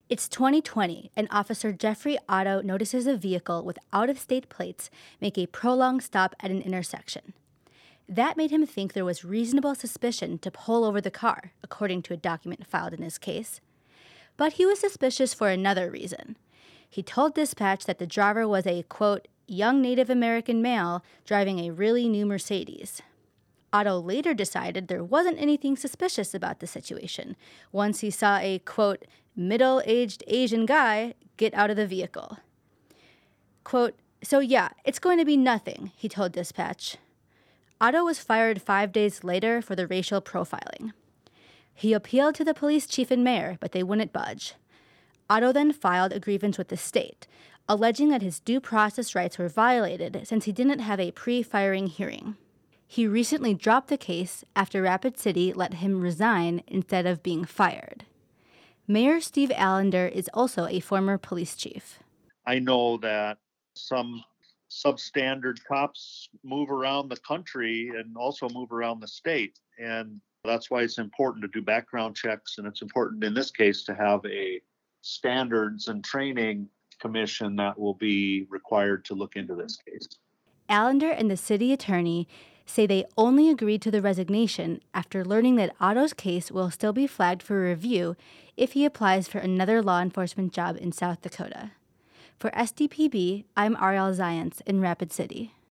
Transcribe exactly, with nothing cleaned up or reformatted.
It's twenty twenty, and Officer Jeffrey Otto notices a vehicle with out-of-state plates make a prolonged stop at an intersection. That made him think there was reasonable suspicion to pull over the car, according to a document filed in his case. But he was suspicious for another reason. He told dispatch that the driver was a, quote, young Native American male driving a really new Mercedes. Otto later decided there wasn't anything suspicious about the situation once he saw a, quote, middle-aged Asian guy get out of the vehicle. Quote, so yeah, it's going to be nothing, he told dispatch. Otto was fired five days later for the racial profiling. He appealed to the police chief and mayor, but they wouldn't budge. Otto then filed a grievance with the state, alleging that his due process rights were violated since he didn't have a pre-firing hearing. He recently dropped the case after Rapid City let him resign instead of being fired. Mayor Steve Allender is also a former police chief. I know that some substandard cops move around the country and also move around the state. And that's why it's important to do background checks. And it's important in this case to have a standards and training commission that will be required to look into this case. Allender and the city attorney say they only agreed to the resignation after learning that Otto's case will still be flagged for review if he applies for another law enforcement job in South Dakota. For S D P B, I'm Ariel Zients in Rapid City.